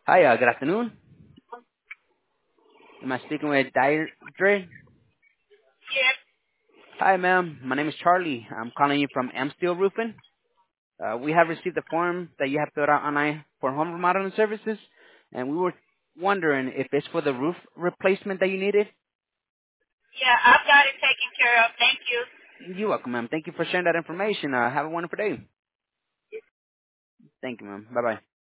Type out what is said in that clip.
Hi, good afternoon. Am I speaking with Deirdre? Yes. Hi, ma'am. My name is Charlie. I'm calling you from M Steel Roofing. We have received a form that you have filled out online for home remodeling services, and we were wondering if it's for the roof replacement that you needed. Yeah, I've got it taken care of. Thank you. You're welcome, ma'am. Thank you for sharing that information. Have a wonderful day. Thank you, ma'am. Bye-bye.